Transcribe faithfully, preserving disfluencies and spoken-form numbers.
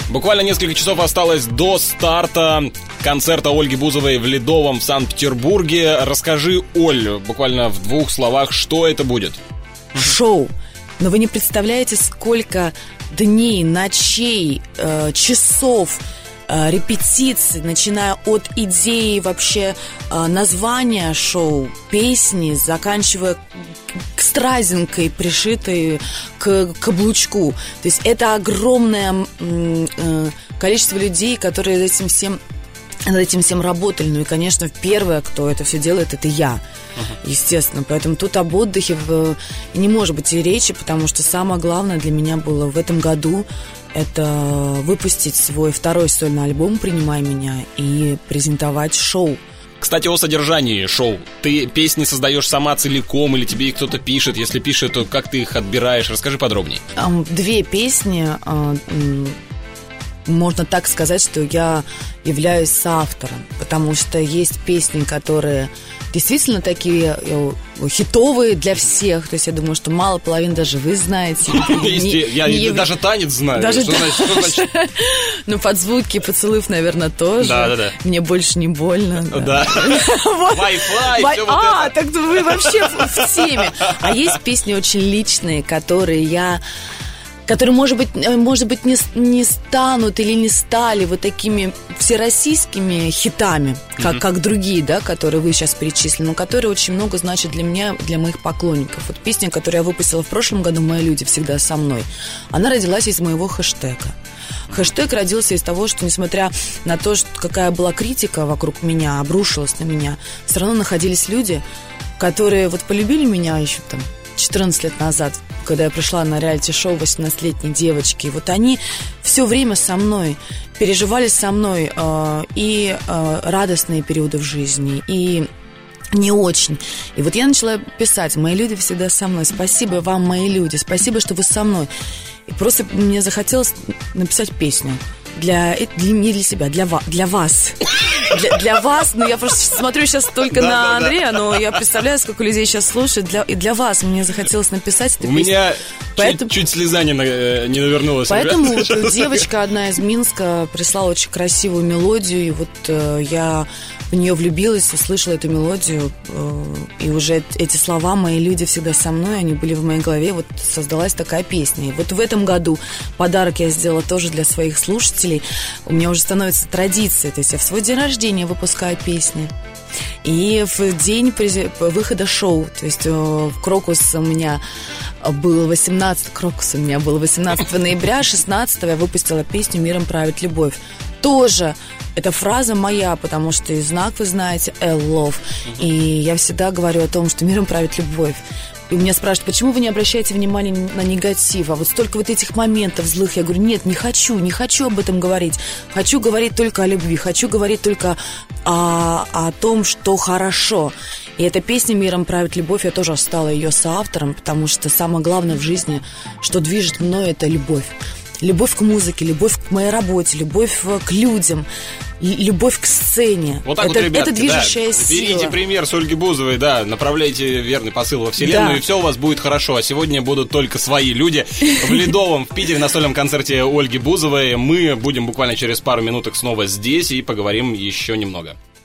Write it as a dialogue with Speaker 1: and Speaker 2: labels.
Speaker 1: Буквально несколько часов осталось до старта концерта Ольги Бузовой в Ледовом в Санкт-Петербурге. Расскажи, Оль, буквально в двух словах, что это будет?
Speaker 2: Шоу. Но вы не представляете, сколько дней, ночей, э, часов, э, репетиций, начиная от идеи вообще э, названия шоу, песни, заканчивая стразинкой, пришитой к каблучку. То есть это огромное э, количество людей, которые этим всем, над этим всем работали. Ну и, конечно, первое, кто это все делает, это я. Uh-huh. Естественно. Поэтому тут об отдыхе в... не может быть и речи, потому что самое главное для меня было в этом году это выпустить свой второй сольный альбом «Принимай меня» и презентовать шоу.
Speaker 1: Кстати, о содержании шоу. Ты песни создаешь сама целиком или тебе их кто-то пишет? Если пишет, то как ты их отбираешь? Расскажи подробнее.
Speaker 2: Две песни, можно так сказать, что я являюсь соавтором, потому что есть песни, которые действительно такие хитовые для всех. То есть я думаю, что мало половины даже вы знаете.
Speaker 1: Я даже танец знаю.
Speaker 2: Ну, под звуки поцелуев, наверное, тоже.
Speaker 1: Да, да, да.
Speaker 2: Мне больше не больно.
Speaker 1: Да. Wi-Fi, все вот это.
Speaker 2: А, так вы вообще в теме. А есть песни очень личные, которые я... которые, может быть, может быть не, не станут или не стали вот такими всероссийскими хитами, как, mm-hmm. как другие, да, которые вы сейчас перечислили, но которые очень много значат для меня, для моих поклонников. Вот песня, которую я выпустила в прошлом году, «Мои люди всегда со мной», она родилась из моего хэштега. Хэштег родился из того, что, несмотря на то, что какая была критика вокруг меня, обрушилась на меня, все равно находились люди, которые вот полюбили меня еще там четырнадцать лет назад, когда я пришла на реалити-шоу восемнадцатилетней девочки. И вот они все время со мной, переживали со мной э, и э, радостные периоды в жизни, и не очень. И вот я начала писать: «Мои люди всегда со мной. Спасибо вам, мои люди. Спасибо, что вы со мной». И просто мне захотелось написать песню. Для, для, не для себя, для, для вас. Для, для вас, ну я просто смотрю сейчас только да, на да, Андрея, да. Но я представляю, сколько людей сейчас слушает. Для, и для вас мне захотелось написать эту
Speaker 1: У
Speaker 2: песню.
Speaker 1: меня
Speaker 2: Поэтому,
Speaker 1: чуть, чуть слеза не, на, не навернулась.
Speaker 2: Поэтому вот девочка одна из Минска прислала очень красивую мелодию, и вот э, я в нее влюбилась, услышала эту мелодию, э, и уже эти слова «Мои люди всегда со мной», они были в моей голове, вот создалась такая песня. И вот в этом году подарок я сделала тоже для своих слушателей. У меня уже становится традицией, то есть я в свой день рождения выпускаю песни. И в день выхода шоу, то есть Крокус у меня был восемнадцатого, Крокус у меня был восемнадцатого ноября, шестнадцатого я выпустила песню «Миром правит любовь». Тоже эта фраза моя, потому что и знак, вы знаете, L-Love. И я всегда говорю о том, что миром правит любовь. И меня спрашивают, почему вы не обращаете внимания на негатив? А вот столько вот этих моментов злых. Я говорю, нет, не хочу, не хочу об этом говорить. Хочу говорить только о любви, хочу говорить только о, о том, что хорошо. И эта песня «Миром правит любовь», я тоже стала ее соавтором, потому что самое главное в жизни, что движет мной, это любовь. Любовь к музыке, любовь к моей работе, любовь к людям, любовь к сцене.
Speaker 1: Вот так
Speaker 2: это,
Speaker 1: вот, ребятки,
Speaker 2: это движущая
Speaker 1: да.
Speaker 2: сила.
Speaker 1: Берите пример с Ольги Бузовой, да, направляйте верный посыл во вселенную, да. И все у вас будет хорошо. А сегодня будут только свои люди. В Ледовом, в Питере, на сольном концерте Ольги Бузовой. Мы будем буквально через пару минуток снова здесь и поговорим еще немного.